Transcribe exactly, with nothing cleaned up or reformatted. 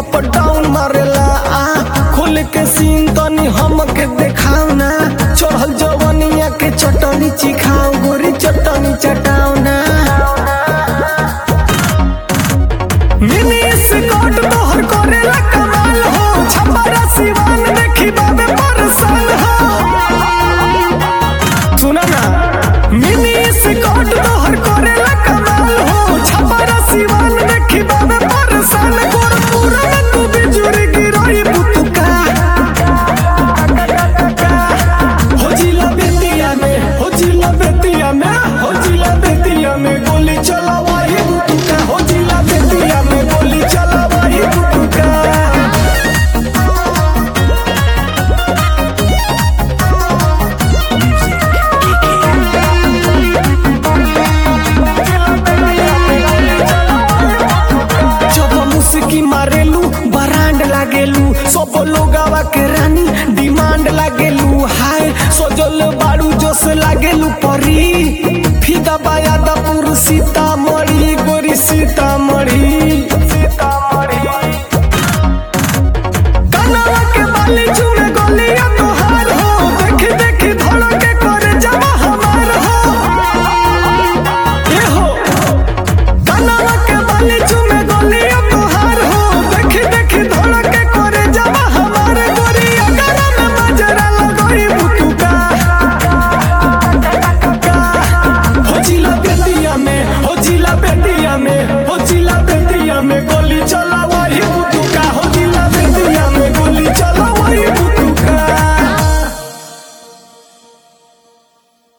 up down मारेला आ खोल के सीन तनी हमके देखाओ ना चढ़ल जवनिया के चटनी चिखाओ गोरी चटनी चटाओ ना मिनी स्कॉट तोहर करेला कमाल हो छपरा सिवान देखी बाबे परेशान हो सुना ना मिनी स्कॉट तोहर करेला कमाल हो छपरा सिवान देखी बाबे परेशान गोर पूरा में तू बिजुरी गिरोई पुतुका हो जिला बेतिया में हो जिला बेतिया में हो जिला बेतिया में गोली चलावाई पुतुका हो जिला बेतिया में गोली चलावाई पुतुका की मारेलू बरांड लागेलू सब लोगावा के रानी डिमांड लागेलू हाय सजल बाड़ू जोश लागेलू परी फिदा बायादा पुर सीता